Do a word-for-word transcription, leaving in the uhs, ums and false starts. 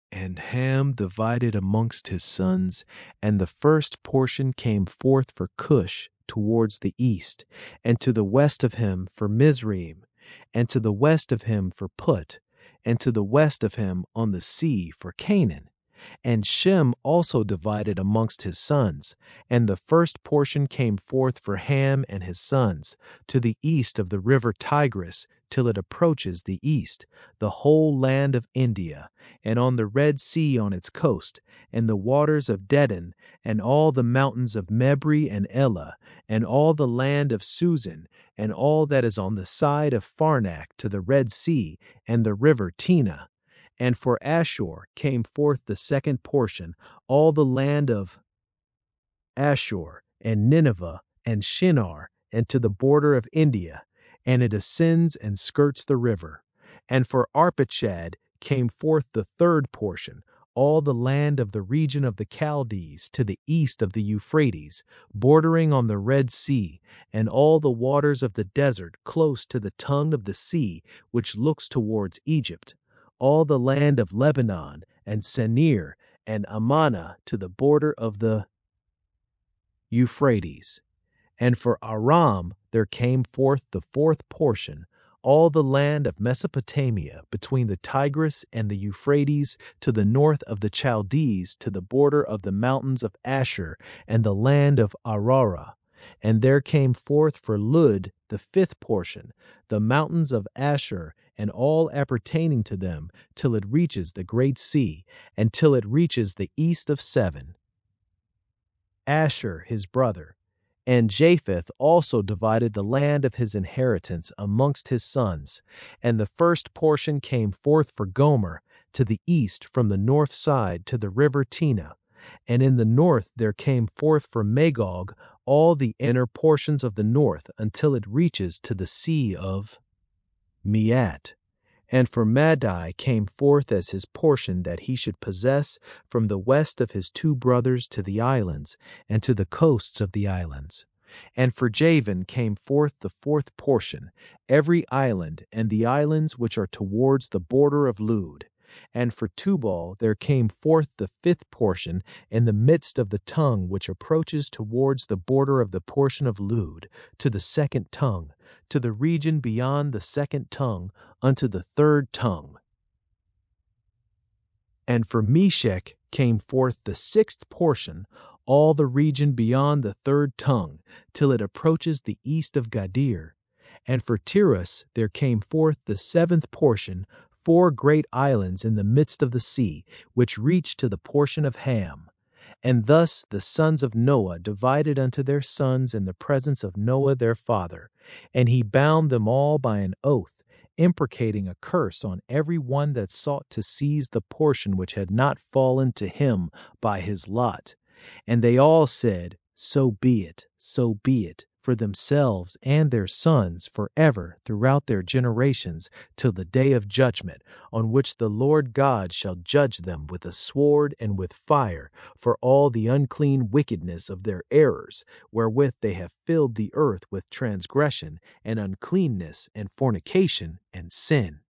And Ham divided amongst his sons, and the first portion came forth for Cush towards the east, and to the west of him for Mizraim, and to the west of him for Put, and to the west of him on the sea for Canaan. And Shem also divided amongst his sons, and the first portion came forth for Ham and his sons, to the east of the river Tigris, till it approaches the east, the whole land of India, and on the Red Sea on its coast, and the waters of Dedan, and all the mountains of Mebri and Elah, and all the land of Susan, and all that is on the side of Farnak to the Red Sea, and the river Tena. And for Ashur came forth the second portion, all the land of Ashur, and Nineveh, and Shinar, and to the border of India, and it ascends and skirts the river. And for Arpachshad came forth the third portion, all the land of the region of the Chaldees to the east of the Euphrates, bordering on the Red Sea, and all the waters of the desert close to the tongue of the sea, which looks towards Egypt, all the land of Lebanon, and Senir, and Ammana to the border of the Euphrates. And for Aram there came forth the fourth portion, all the land of Mesopotamia between the Tigris and the Euphrates to the north of the Chaldees to the border of the mountains of Asher and the land of Arara. And there came forth for Lud the fifth portion, the mountains of Asher and all appertaining to them, till it reaches the great sea, and till it reaches the east of Seven. Asher his brother. And Japheth also divided the land of his inheritance amongst his sons, and the first portion came forth for Gomer to the east from the north side to the river Tena, and in the north there came forth for Magog all the inner portions of the north until it reaches to the sea of Meat. And for Madai came forth as his portion that he should possess from the west of his two brothers to the islands, and to the coasts of the islands. And for Javan came forth the fourth portion, every island, and the islands which are towards the border of Lud. And for Tubal there came forth the fifth portion in the midst of the tongue which approaches towards the border of the portion of Lud, to the second tongue, to the region beyond the second tongue, unto the third tongue. And for Meshech came forth the sixth portion, all the region beyond the third tongue, till it approaches the east of Gadir. And for Tirus there came forth the seventh portion, four great islands in the midst of the sea, which reach to the portion of Ham. And thus the sons of Noah divided unto their sons in the presence of Noah their father, and he bound them all by an oath, imprecating a curse on every one that sought to seize the portion which had not fallen to him by his lot. And they all said, So be it, so be it, for themselves and their sons forever throughout their generations, till the day of judgment, on which the Lord God shall judge them with a sword and with fire, for all the unclean wickedness of their errors, wherewith they have filled the earth with transgression and uncleanness and fornication and sin.